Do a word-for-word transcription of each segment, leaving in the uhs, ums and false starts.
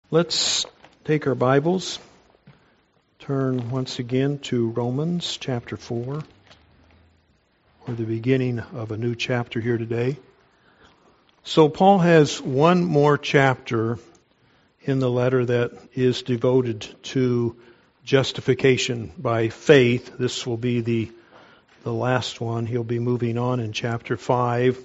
Let's take our Bibles, turn once again to Romans chapter four. We're the beginning of a new chapter here today. So Paul has one more chapter in the letter that is devoted to justification by faith. This will be the, the last one. He'll be moving on in chapter five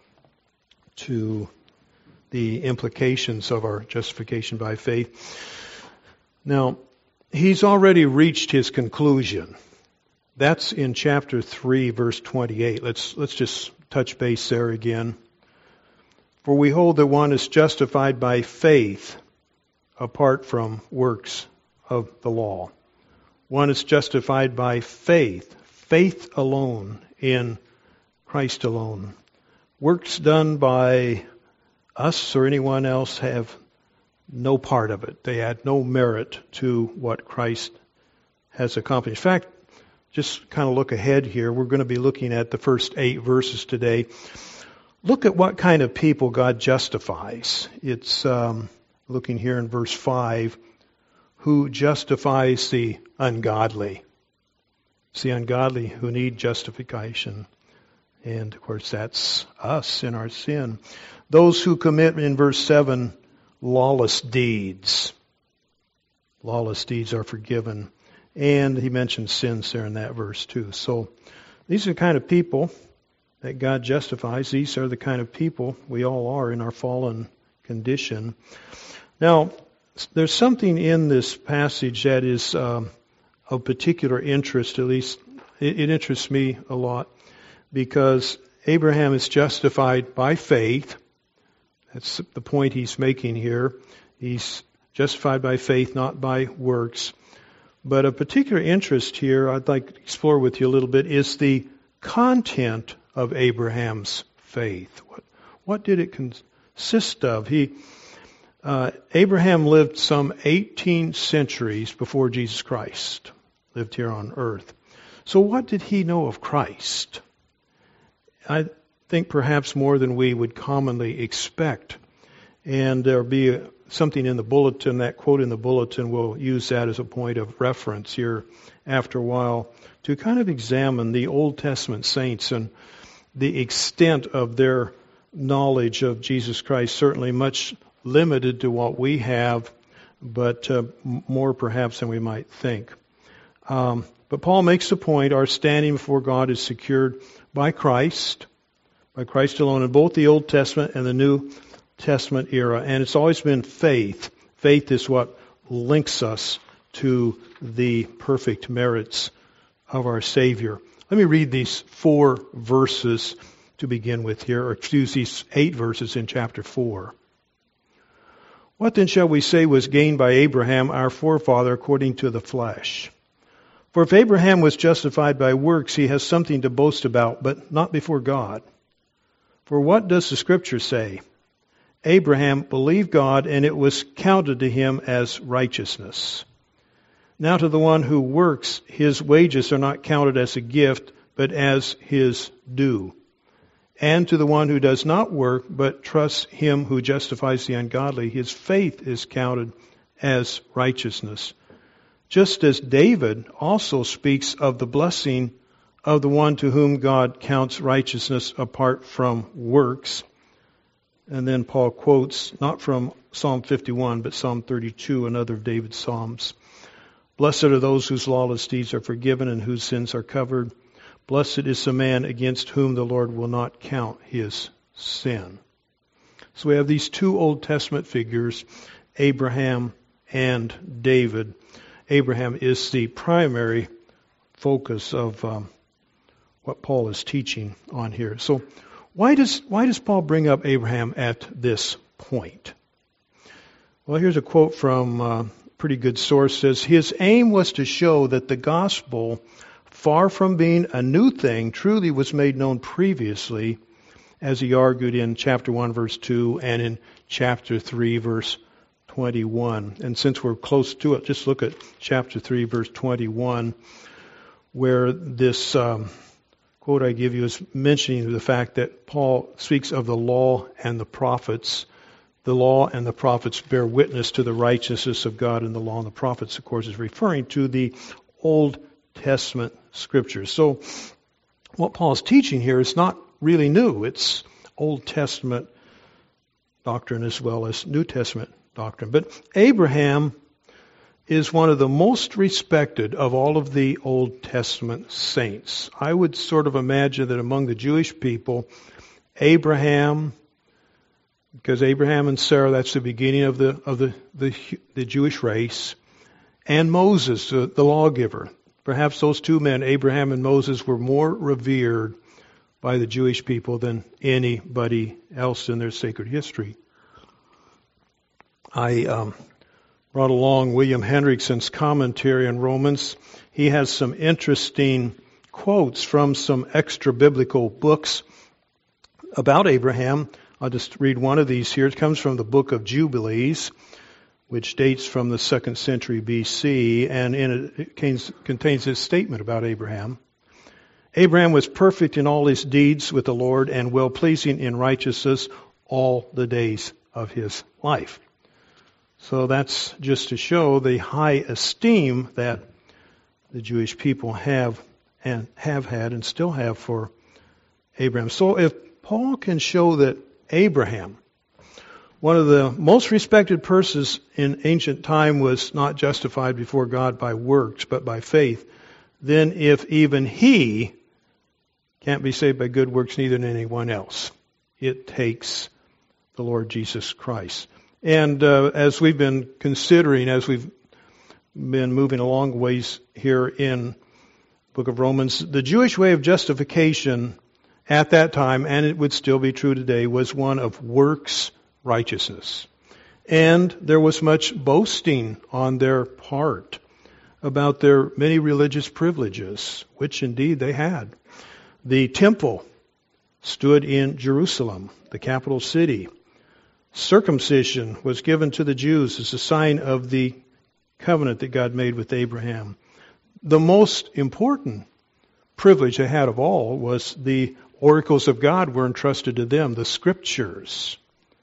to the implications of our justification by faith. Now, he's already reached his conclusion. That's in chapter three, verse twenty-eight. Let's let's just touch base there again. For we hold that one is justified by faith apart from works of the law. One is justified by faith, faith alone in Christ alone. Works done by us or anyone else have no part of it. They add no merit to what Christ has accomplished. In fact, just kind of look ahead here. We're going to be looking at the first eight verses today. Look at what kind of people God justifies. It's um, looking here in verse five, who justifies the ungodly. It's the ungodly who need justification. And, of course, that's us in our sin. Those who commit, in verse seven, lawless deeds. Lawless deeds are forgiven. And he mentions sins there in that verse too. So these are the kind of people that God justifies. These are the kind of people we all are in our fallen condition. Now, there's something in this passage that is um, of particular interest, at least it, it interests me a lot, because Abraham is justified by faith. That's the point he's making here. He's justified by faith, not by works. But of particular interest here, I'd like to explore with you a little bit, is the content of Abraham's faith. What, what did it consist of? He, uh, Abraham lived some eighteen centuries before Jesus Christ lived here on earth. So what did he know of Christ? I think perhaps more than we would commonly expect. And there'll be something in the bulletin, that quote in the bulletin, we'll use that as a point of reference here after a while to kind of examine the Old Testament saints and the extent of their knowledge of Jesus Christ, certainly much limited to what we have, but uh, more perhaps than we might think. Um, but Paul makes the point, our standing before God is secured by Christ, by Christ alone, in both the Old Testament and the New Testament era. And it's always been faith. Faith is what links us to the perfect merits of our Savior. Let me read these four verses to begin with here, or excuse these eight verses in chapter four. What then shall we say was gained by Abraham, our forefather, according to the flesh? For if Abraham was justified by works, he has something to boast about, but not before God. For what does the Scripture say? Abraham believed God, and it was counted to him as righteousness. Now to the one who works, his wages are not counted as a gift, but as his due. And to the one who does not work, but trusts him who justifies the ungodly, his faith is counted as righteousness. Just as David also speaks of the blessing of the one to whom God counts righteousness apart from works. And then Paul quotes, not from Psalm fifty-one, but Psalm thirty-two, another of David's Psalms. Blessed are those whose lawless deeds are forgiven and whose sins are covered. Blessed is the man against whom the Lord will not count his sin. So we have these two Old Testament figures, Abraham and David. Abraham is the primary focus of um, what Paul is teaching on here. So why does why does Paul bring up Abraham at this point? Well, here's a quote from a pretty good source. It says, his aim was to show that the gospel, far from being a new thing, truly was made known previously, as he argued in chapter one, verse two, and in chapter three, verse twenty-one. And since we're close to it, just look at chapter three, verse twenty-one, where this um, quote I give you is mentioning the fact that Paul speaks of the law and the prophets the law and the prophets bear witness to the righteousness of God, and the law and the prophets, of course, is referring to the Old Testament scriptures. So what Paul's teaching here is not really new. It's Old Testament doctrine as well as New Testament doctrine. But Abraham is one of the most respected of all of the Old Testament saints. I would sort of imagine that among the Jewish people, Abraham, because Abraham and Sarah, that's the beginning of the of the, the, the Jewish race, and Moses, the, the lawgiver. Perhaps those two men, Abraham and Moses, were more revered by the Jewish people than anybody else in their sacred history. I um, brought along William Hendrickson's commentary on Romans. He has some interesting quotes from some extra-biblical books about Abraham. I'll just read one of these here. It comes from the book of Jubilees, which dates from the second century B C, and in it, it contains, contains this statement about Abraham. Abraham was perfect in all his deeds with the Lord and well-pleasing in righteousness all the days of his life. So that's just to show the high esteem that the Jewish people have and have had and still have for Abraham. So if Paul can show that Abraham, one of the most respected persons in ancient time, was not justified before God by works but by faith, then if even he can't be saved by good works, neither can anyone else. It takes the Lord Jesus Christ. And uh, as we've been considering, as we've been moving along ways here in the book of Romans, the Jewish way of justification at that time, and it would still be true today, was one of works righteousness. And there was much boasting on their part about their many religious privileges, which indeed they had. The temple stood in Jerusalem, the capital city. Circumcision was given to the Jews as a sign of the covenant that God made with Abraham. The most important privilege they had of all was the oracles of God were entrusted to them, the scriptures.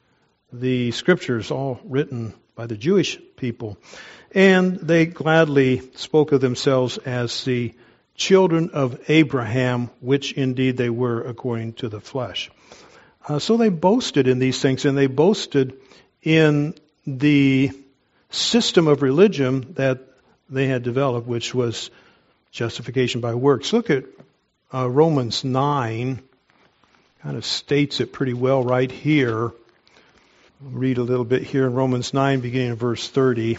The scriptures all written by the Jewish people. And they gladly spoke of themselves as the children of Abraham, which indeed they were according to the flesh. Uh, so they boasted in these things, and they boasted in the system of religion that they had developed, which was justification by works. Look at uh, Romans nine. Kind of states it pretty well right here. I'll read a little bit here in Romans nine, beginning in verse thirty.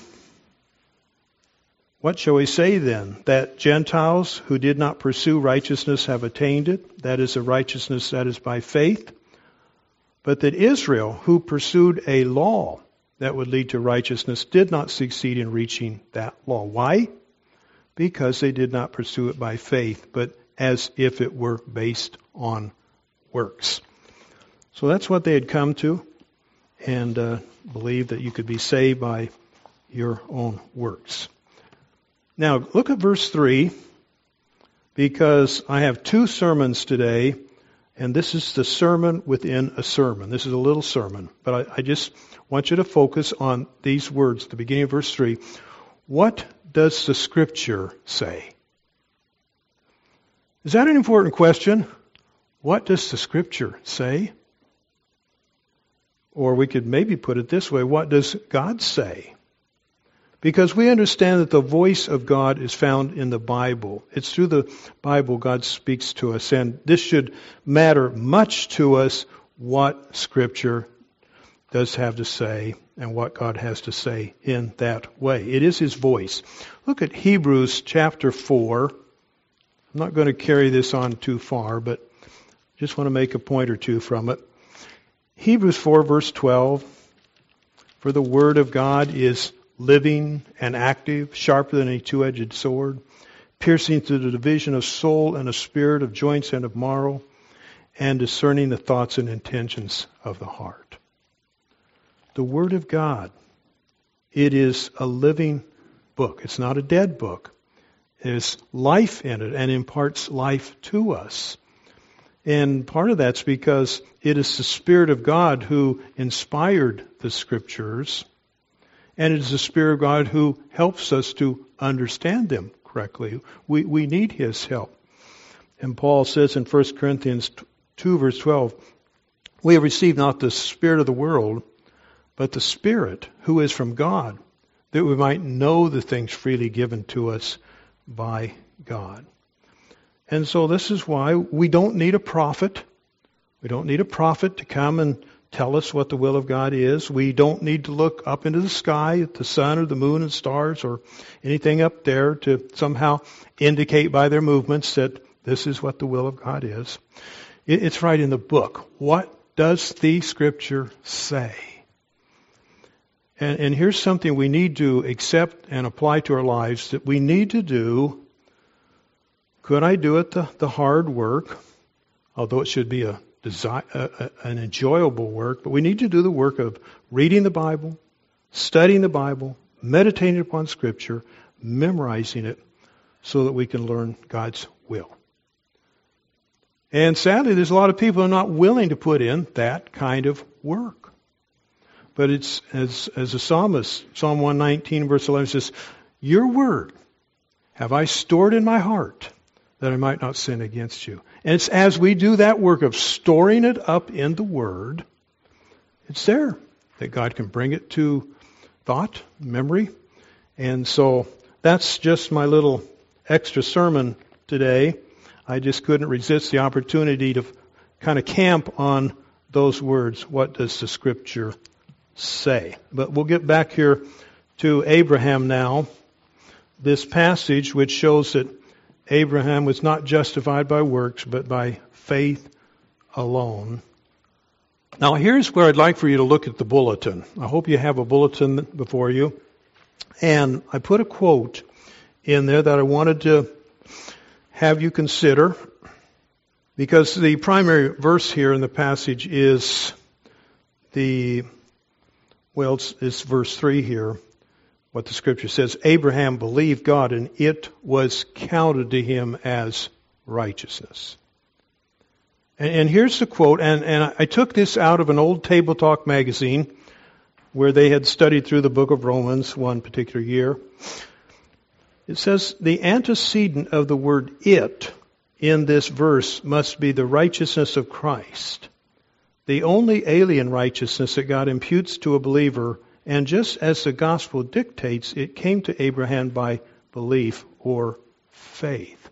What shall we say then? That Gentiles who did not pursue righteousness have attained it? That is a righteousness that is by faith. But that Israel, who pursued a law that would lead to righteousness, did not succeed in reaching that law. Why? Because they did not pursue it by faith, but as if it were based on works. So that's what they had come to, and uh, believed that you could be saved by your own works. Now, look at verse three, because I have two sermons today, and this is the sermon within a sermon. This is a little sermon, but I, I just want you to focus on these words at the beginning of verse three. What does the Scripture say? Is that an important question? What does the Scripture say? Or we could maybe put it this way, what does God say? Because we understand that the voice of God is found in the Bible. It's through the Bible God speaks to us, and this should matter much to us what Scripture does have to say and what God has to say in that way. It is His voice. Look at Hebrews chapter four. I'm not going to carry this on too far, but just want to make a point or two from it. Hebrews four verse twelve, for the Word of God is living and active, sharper than a two-edged sword, piercing to the division of soul and of spirit, of joints and of marrow, and discerning the thoughts and intentions of the heart. The Word of God, it is a living book. It's not a dead book. There's life in it and imparts life to us. And part of that's because it is the Spirit of God who inspired the Scriptures, and it is the Spirit of God who helps us to understand them correctly. We, we need His help. And Paul says in First Corinthians two, verse twelve, we have received not the spirit of the world, but the Spirit who is from God, that we might know the things freely given to us by God. And so this is why we don't need a prophet. We don't need a prophet to come and tell us what the will of God is. We don't need to look up into the sky at the sun or the moon and stars or anything up there to somehow indicate by their movements that this is what the will of God is. It's right in the book. What does the Scripture say? And, and here's something we need to accept and apply to our lives that we need to do. Could I do it the, the hard work, although it should be a, desi- a, a an enjoyable work, but we need to do the work of reading the Bible, studying the Bible, meditating upon Scripture, memorizing it, so that we can learn God's will. And sadly, there's a lot of people who are not willing to put in that kind of work. But it's, as, as the psalmist, Psalm one nineteen, verse eleven says, your word have I stored in my heart, that I might not sin against you. And it's as we do that work of storing it up in the Word, it's there that God can bring it to thought, memory. And so that's just my little extra sermon today. I just couldn't resist the opportunity to kind of camp on those words. What does the Scripture say? But we'll get back here to Abraham now. This passage which shows that Abraham was not justified by works, but by faith alone. Now here's where I'd like for you to look at the bulletin. I hope you have a bulletin before you. And I put a quote in there that I wanted to have you consider, because the primary verse here in the passage is the, well, it's, it's verse three here. What the Scripture says, Abraham believed God and it was counted to him as righteousness. And, and here's the quote, and, and I took this out of an old Table Talk magazine where they had studied through the book of Romans one particular year. It says, the antecedent of the word it in this verse must be the righteousness of Christ, the only alien righteousness that God imputes to a believer. And just as the gospel dictates, it came to Abraham by belief or faith.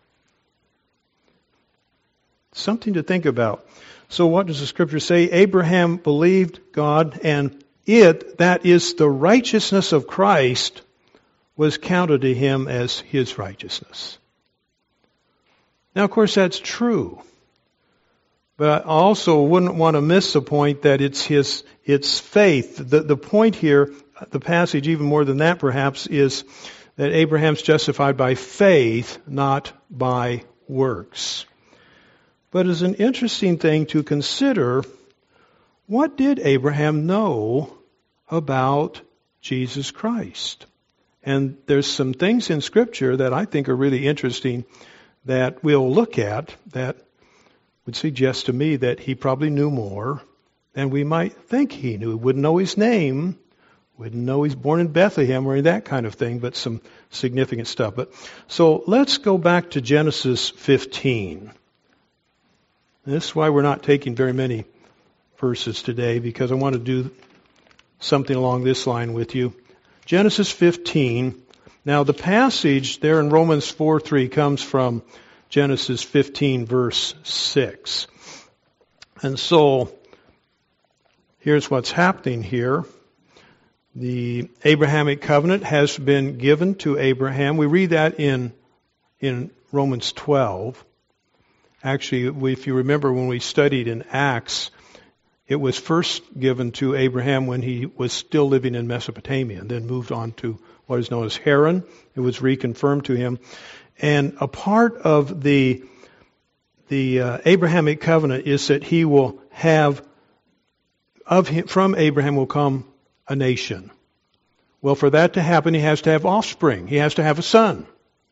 Something to think about. So what does the Scripture say? Abraham believed God, and it, that is the righteousness of Christ, was counted to him as his righteousness. Now, of course, that's true. But I also wouldn't want to miss the point that it's his, it's faith. The, the point here, the passage even more than that perhaps, is that Abraham's justified by faith, not by works. But it's an interesting thing to consider, what did Abraham know about Jesus Christ? And there's some things in Scripture that I think are really interesting that we'll look at that would suggest to me that he probably knew more than we might think he knew. We wouldn't know his name, wouldn't know he's born in Bethlehem or that kind of thing, but some significant stuff. But so let's go back to Genesis fifteen. And this is why we're not taking very many verses today, because I want to do something along this line with you. Genesis fifteen. Now the passage there in Romans four three comes from Genesis fifteen, verse six. And so, here's what's happening here. The Abrahamic covenant has been given to Abraham. We read that in, in Romans twelve. Actually, if you remember when we studied in Acts, it was first given to Abraham when he was still living in Mesopotamia, and then moved on to what is known as Haran. It was reconfirmed to him. And a part of the the uh, Abrahamic covenant is that he will have, of him, from Abraham will come a nation. Well, for that to happen, he has to have offspring. He has to have a son.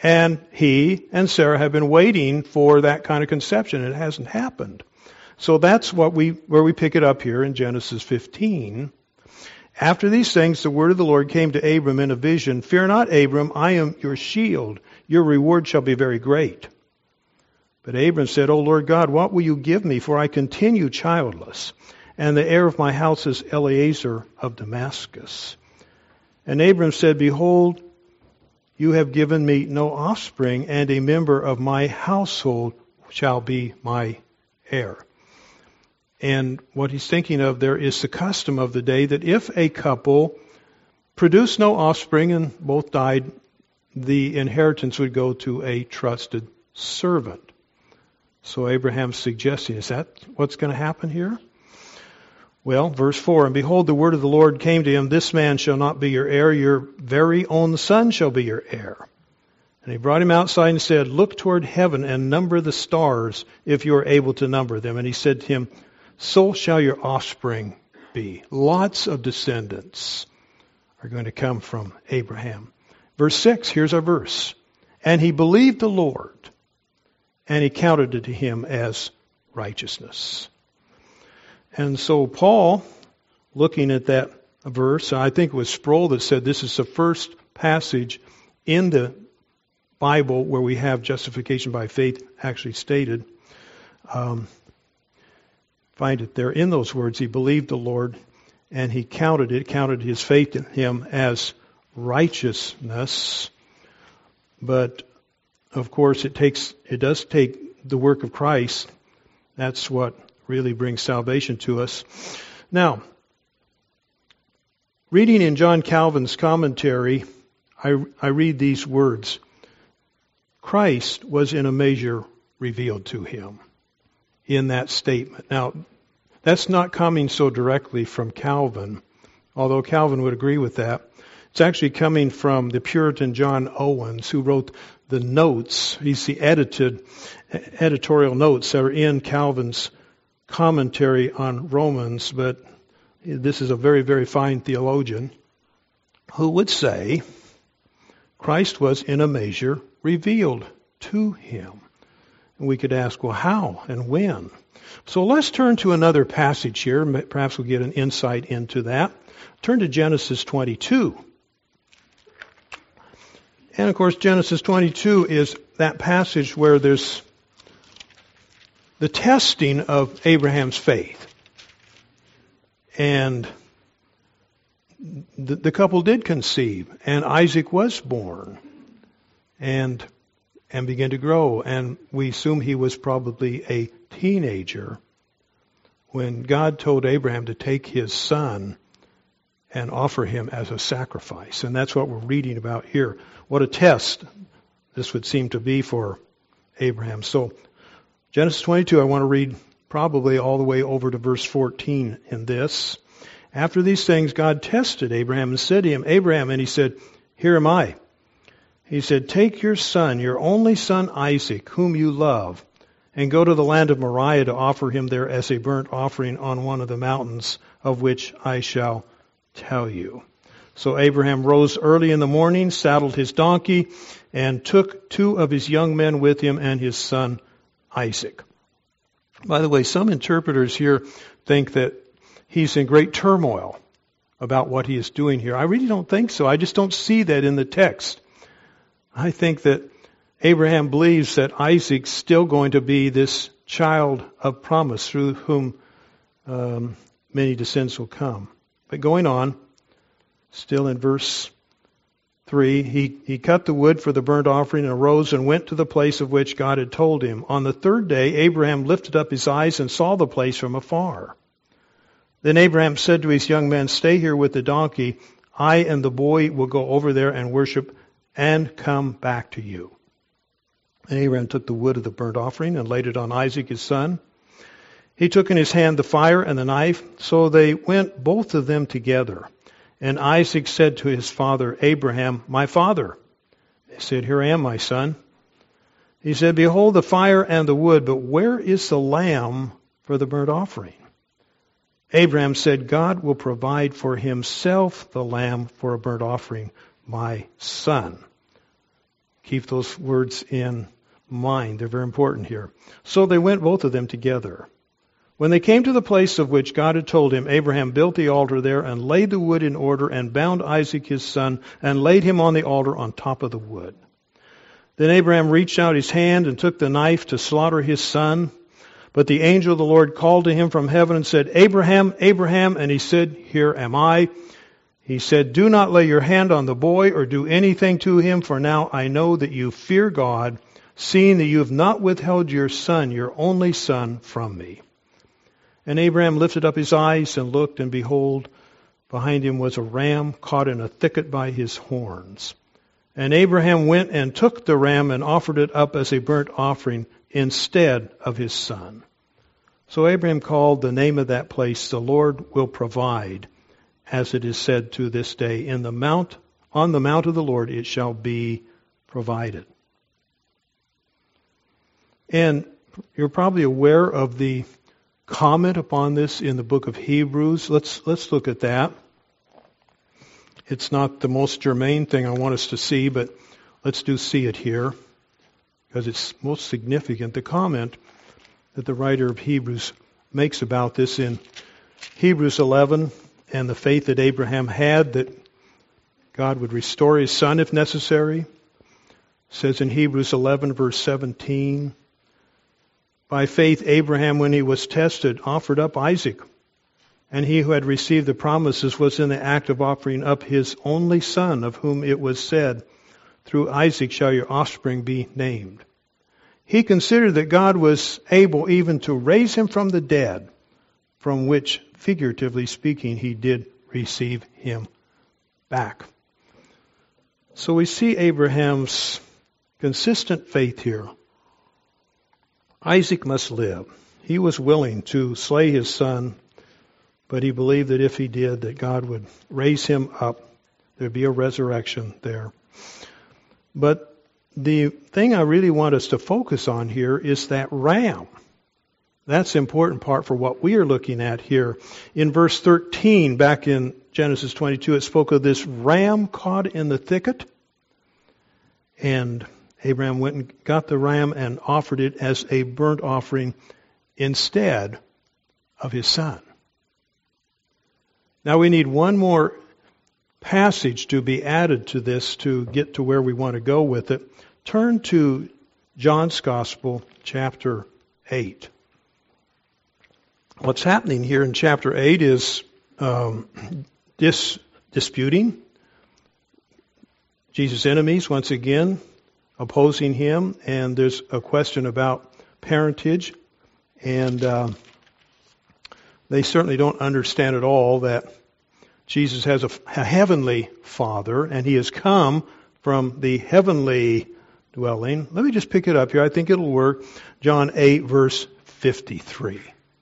And he and Sarah have been waiting for that kind of conception. It hasn't happened. So that's what we where we pick it up here in Genesis fifteen. After these things, the word of the Lord came to Abram in a vision. Fear not, Abram, I am your shield. Your reward shall be very great. But Abram said, O Lord God, what will you give me? For I continue childless, and the heir of my house is Eliezer of Damascus. And Abram said, Behold, you have given me no offspring, and a member of my household shall be my heir. And what he's thinking of there is the custom of the day that if a couple produced no offspring and both died, the inheritance would go to a trusted servant. So Abraham's suggesting, is that what's going to happen here? Well, verse four, And behold, the word of the Lord came to him, This man shall not be your heir, your very own son shall be your heir. And he brought him outside and said, Look toward heaven and number the stars, if you are able to number them. And he said to him, So shall your offspring be. Lots of descendants are going to come from Abraham. Verse six, here's our verse. And he believed the Lord, and he counted it to him as righteousness. And so Paul, looking at that verse, I think it was Sproul that said this is the first passage in the Bible where we have justification by faith actually stated. Um, find it there in those words. He believed the Lord, and he counted it, counted his faith in him as righteousness. But of course, it takes it does take the work of Christ. That's what really brings salvation to us. Now, reading in John Calvin's commentary, I, I read these words. Christ was in a measure revealed to him in that statement. Now, that's not coming so directly from Calvin, although Calvin would agree with that. It's actually coming from the Puritan John Owens, who wrote the notes. He's the edited editorial notes that are in Calvin's commentary on Romans, but this is a very, very fine theologian who would say Christ was in a measure revealed to him. And we could ask, well, how and when? So let's turn to another passage here. Perhaps we'll get an insight into that. Turn to Genesis twenty-two. And of course, Genesis twenty-two is that passage where there's the testing of Abraham's faith. And the, the couple did conceive, and Isaac was born and and began to grow. And we assume he was probably a teenager when God told Abraham to take his son and offer him as a sacrifice. And that's what we're reading about here. What a test this would seem to be for Abraham. So Genesis twenty-two, I want to read probably all the way over to verse fourteen in this. After these things, God tested Abraham and said to him, Abraham, and he said, Here am I. He said, Take your son, your only son Isaac, whom you love, and go to the land of Moriah to offer him there as a burnt offering on one of the mountains of which I shall tell you. So Abraham rose early in the morning, saddled his donkey, and took two of his young men with him and his son Isaac. By the way, some interpreters here think that he's in great turmoil about what he is doing here. I really don't think so. I just don't see that in the text. I think that Abraham believes that Isaac's still going to be this child of promise through whom um, many descendants will come. But going on, still in verse three, he, he cut the wood for the burnt offering and arose and went to the place of which God had told him. On the third day, Abraham lifted up his eyes and saw the place from afar. Then Abraham said to his young men, Stay here with the donkey. I and the boy will go over there and worship and come back to you. And Abraham took the wood of the burnt offering and laid it on Isaac his son. He took in his hand the fire and the knife, so they went both of them together. And Isaac said to his father Abraham, My father. He said, Here I am, my son. He said, Behold the fire and the wood, but where is the lamb for the burnt offering? Abraham said, God will provide for himself the lamb for a burnt offering, my son. Keep those words in mind. They're very important here. So they went, both of them, together. When they came to the place of which God had told him, Abraham built the altar there and laid the wood in order and bound Isaac his son and laid him on the altar on top of the wood. Then Abraham reached out his hand and took the knife to slaughter his son. But the angel of the Lord called to him from heaven and said, Abraham, Abraham, and he said, Here am I. He said, Do not lay your hand on the boy or do anything to him, for now I know that you fear God, seeing that you have not withheld your son, your only son, from me. And Abraham lifted up his eyes and looked, and behold, behind him was a ram caught in a thicket by his horns. And Abraham went and took the ram and offered it up as a burnt offering instead of his son. So Abraham called the name of that place, The Lord Will Provide, as it is said to this day, In the mount, on the mount of the Lord it shall be provided. And you're probably aware of the comment upon this in the book of Hebrews. Let's let's look at that. It's not the most germane thing I want us to see, but let's do see it here, because it's most significant. The comment that the writer of Hebrews makes about this in Hebrews eleven, and the faith that Abraham had that God would restore his son if necessary, says in Hebrews eleven, verse seventeen, By faith Abraham, when he was tested, offered up Isaac. And he who had received the promises was in the act of offering up his only son, of whom it was said, Through Isaac shall your offspring be named. He considered that God was able even to raise him from the dead, from which, figuratively speaking, he did receive him back. So we see Abraham's consistent faith here. Isaac must live. He was willing to slay his son, but he believed that if he did, that God would raise him up. There'd be a resurrection there. But the thing I really want us to focus on here is that ram. That's the important part for what we are looking at here. In verse thirteen, back in Genesis twenty-two, it spoke of this ram caught in the thicket. And Abraham went and got the ram and offered it as a burnt offering instead of his son. Now we need one more passage to be added to this to get to where we want to go with it. Turn to John's Gospel, chapter eight. What's happening here in chapter eight is um, dis, disputing. Jesus' enemies, once again, opposing him, and there's a question about parentage, and uh, they certainly don't understand at all that Jesus has a, a heavenly Father, and he has come from the heavenly dwelling. Let me just pick it up here. I think it'll work. John eight, verse fifty-three.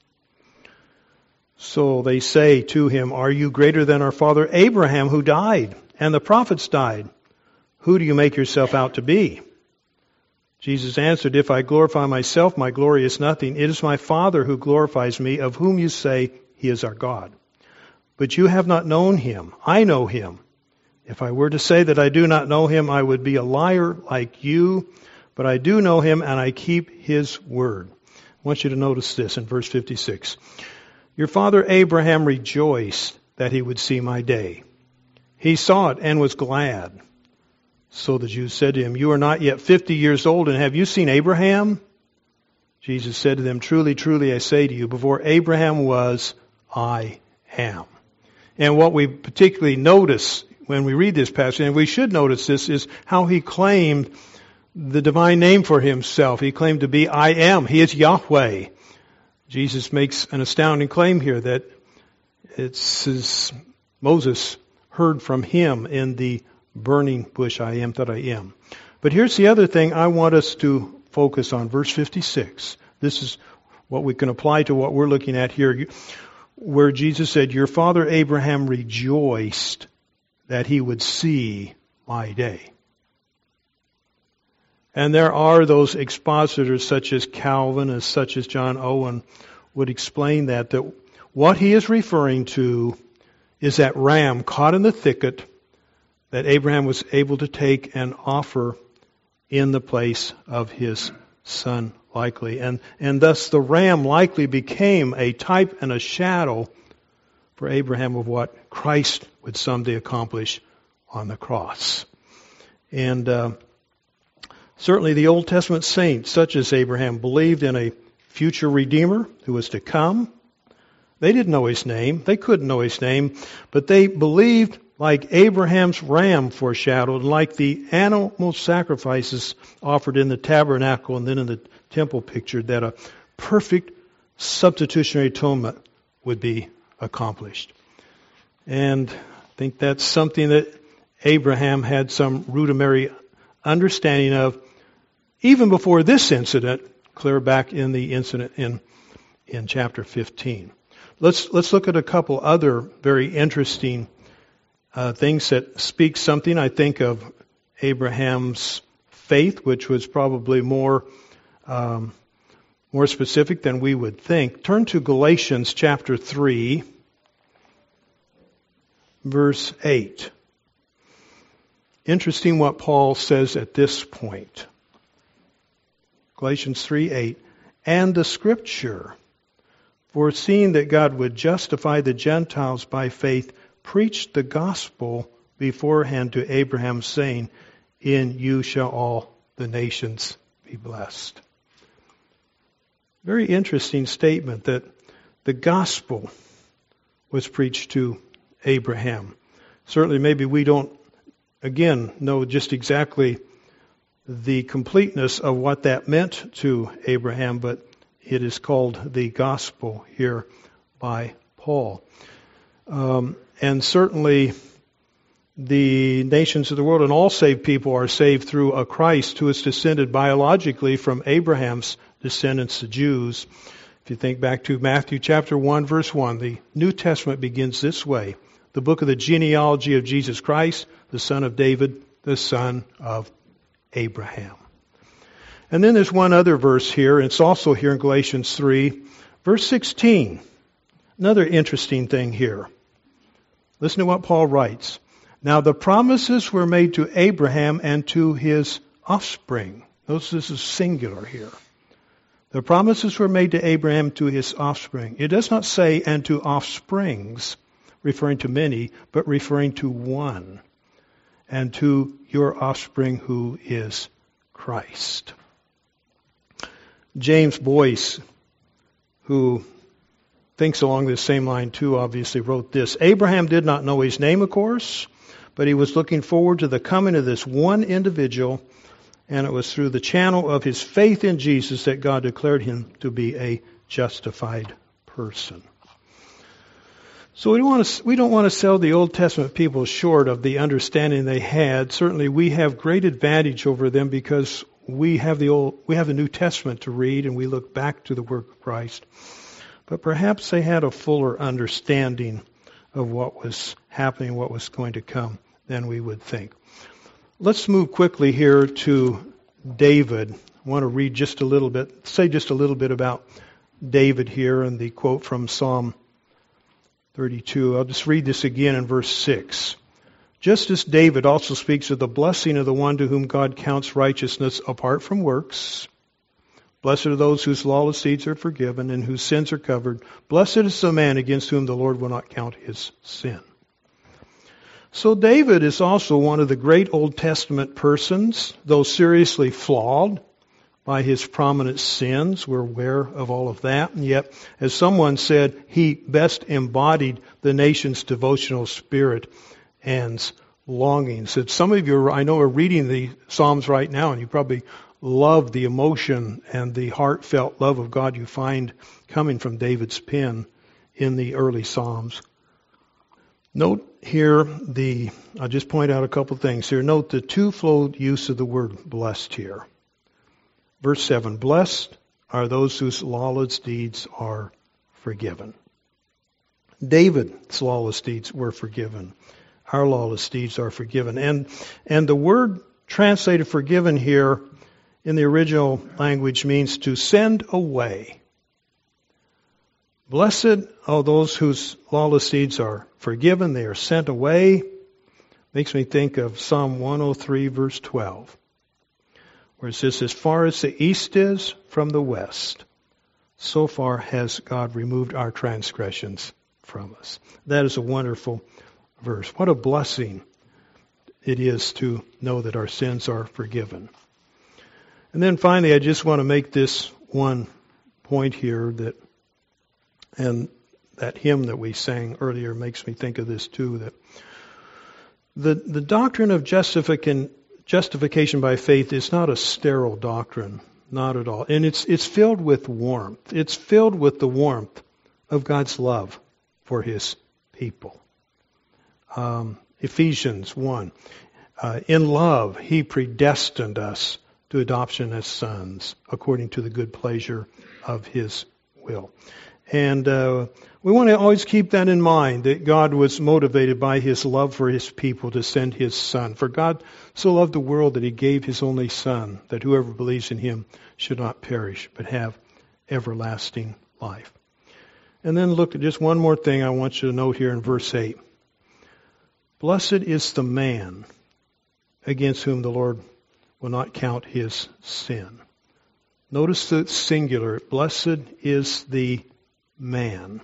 So they say to him, Are you greater than our father Abraham, who died, and the prophets died? Who do you make yourself out to be? Jesus answered, If I glorify myself, my glory is nothing. It is my Father who glorifies me, of whom you say he is our God. But you have not known him. I know him. If I were to say that I do not know him, I would be a liar like you. But I do know him, and I keep his word. I want you to notice this in verse fifty-six. Your father Abraham rejoiced that he would see my day. He saw it and was glad. So the Jews said to him, You are not yet fifty years old, and have you seen Abraham? Jesus said to them, Truly, truly, I say to you, before Abraham was, I am. And what we particularly notice when we read this passage, and we should notice this, is how he claimed the divine name for himself. He claimed to be I am. He is Yahweh. Jesus makes an astounding claim here that it's his, Moses heard from him in the burning bush, I am that I am. But here's the other thing I want us to focus on, verse fifty-six. This is what we can apply to what we're looking at here, where Jesus said, Your father Abraham rejoiced that he would see my day. And there are those expositors such as Calvin, as such as John Owen, would explain that, that what he is referring to is that ram caught in the thicket that Abraham was able to take and offer in the place of his son likely. And, and thus the ram likely became a type and a shadow for Abraham of what Christ would someday accomplish on the cross. And uh, certainly the Old Testament saints, such as Abraham, believed in a future Redeemer who was to come. They didn't know his name. They couldn't know his name. But they believed, like Abraham's ram foreshadowed, like the animal sacrifices offered in the tabernacle and then in the temple pictured, that a perfect substitutionary atonement would be accomplished. And I think that's something that Abraham had some rudimentary understanding of even before this incident, clear back in the incident in, in chapter fifteen. Let's let's look at a couple other very interesting uh, things that speak something, I think, of Abraham's faith, which was probably more um, more specific than we would think. Turn to Galatians chapter three, verse eight. Interesting what Paul says at this point. Galatians three eight. And the Scripture, foreseeing that God would justify the Gentiles by faith, preached the gospel beforehand to Abraham, saying, in you shall all the nations be blessed. Very interesting statement that the gospel was preached to Abraham. Certainly maybe we don't, again, know just exactly the completeness of what that meant to Abraham, but it is called the gospel here by Paul. Um, and certainly the nations of the world and all saved people are saved through a Christ who is descended biologically from Abraham's descendants, the Jews. If you think back to Matthew chapter one, verse one, the New Testament begins this way. The book of the genealogy of Jesus Christ, the son of David, the son of Abraham. And then there's one other verse here, and it's also here in Galatians three, verse sixteen. Another interesting thing here. Listen to what Paul writes. Now the promises were made to Abraham and to his offspring. Notice this is singular here. The promises were made to Abraham to his offspring. It does not say, and to offsprings, referring to many, but referring to one. And to your offspring who is Christ. James Boyce, who thinks along this same line too, obviously wrote this. Abraham did not know his name, of course, but he was looking forward to the coming of this one individual, and it was through the channel of his faith in Jesus that God declared him to be a justified person. So we don't want to, we don't want to sell the Old Testament people short of the understanding they had. Certainly we have great advantage over them because we have the old, we have the New Testament to read and we look back to the work of Christ. But perhaps they had a fuller understanding of what was happening, what was going to come than we would think. Let's move quickly here to David. I want to read just a little bit, say just a little bit about David here and the quote from Psalm thirty-two. I'll just read this again in verse six. Just as David also speaks of the blessing of the one to whom God counts righteousness apart from works. Blessed are those whose lawless deeds are forgiven and whose sins are covered. Blessed is the man against whom the Lord will not count his sin. So David is also one of the great Old Testament persons, though seriously flawed by his prominent sins. We're aware of all of that. And yet, as someone said, he best embodied the nation's devotional spirit and longings. That some of you, I know, are reading the Psalms right now, and you probably love the emotion and the heartfelt love of God you find coming from David's pen in the early Psalms. Note here the, I'll just point out a couple things here. Note the two-fold use of the word blessed here. Verse seven, blessed are those whose lawless deeds are forgiven. David's lawless deeds were forgiven. Our lawless deeds are forgiven. And, and the word translated forgiven here in the original language means to send away. Blessed are those whose lawless deeds are forgiven. They are sent away. Makes me think of Psalm one oh three verse twelve. where it says, as far as the east is from the west, so far has God removed our transgressions from us. That is a wonderful verse. What a blessing it is to know that our sins are forgiven. And then finally, I just want to make this one point here, that, and that hymn that we sang earlier makes me think of this too, that the, the doctrine of justification, justification by faith is not a sterile doctrine, not at all. And it's, it's filled with warmth. It's filled with the warmth of God's love for His people. Um, Ephesians one, uh, in love He predestined us to adoption as sons, according to the good pleasure of His will. And uh, we want to always keep that in mind, that God was motivated by His love for His people to send His Son. For God so loved the world that He gave His only Son, that whoever believes in Him should not perish, but have everlasting life. And then look at just one more thing I want you to note here in verse eight. Blessed is the man against whom the Lord will not count his sin. Notice the singular. Blessed is the man.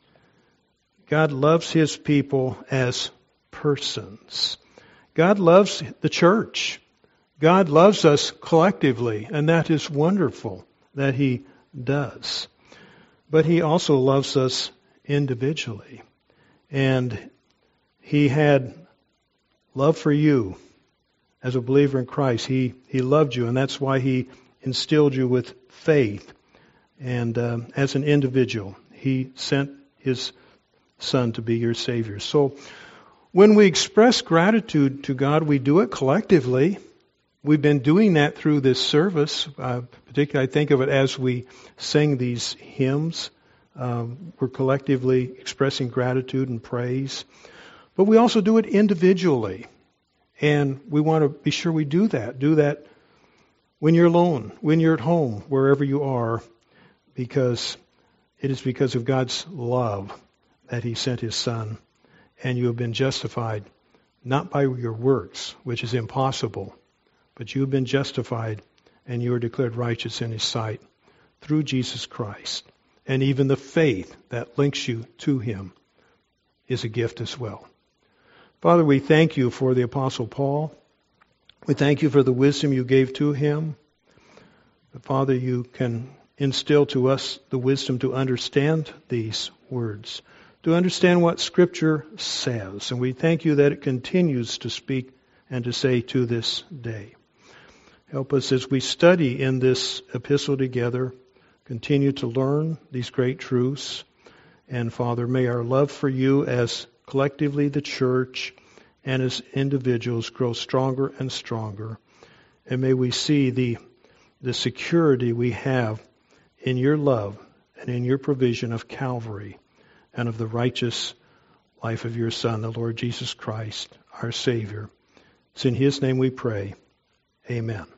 God loves His people as persons. God loves the church. God loves us collectively, and that is wonderful that He does. But He also loves us individually. And He had love for you as a believer in Christ. He, he loved you, and that's why He instilled you with faith. And um, as an individual, He sent His Son to be your Savior. So when we express gratitude to God, we do it collectively. We've been doing that through this service. Uh, particularly, I think of it as we sing these hymns. Um, we're collectively expressing gratitude and praise. But we also do it individually. And we want to be sure we do that. Do that when you're alone, when you're at home, wherever you are, because it is because of God's love that He sent His Son, and you have been justified not by your works, which is impossible, but you have been justified and you are declared righteous in His sight through Jesus Christ. And even the faith that links you to Him is a gift as well. Father, we thank You for the Apostle Paul. We thank You for the wisdom You gave to him. Father, You can instill to us the wisdom to understand these words, to understand what Scripture says. And we thank You that it continues to speak and to say to this day. Help us as we study in this epistle together, continue to learn these great truths. And Father, may our love for You as collectively the church and as individuals grow stronger and stronger. And may we see the, the security we have in Your love and in Your provision of Calvary and of the righteous life of Your Son, the Lord Jesus Christ, our Savior. It's in His name we pray. Amen.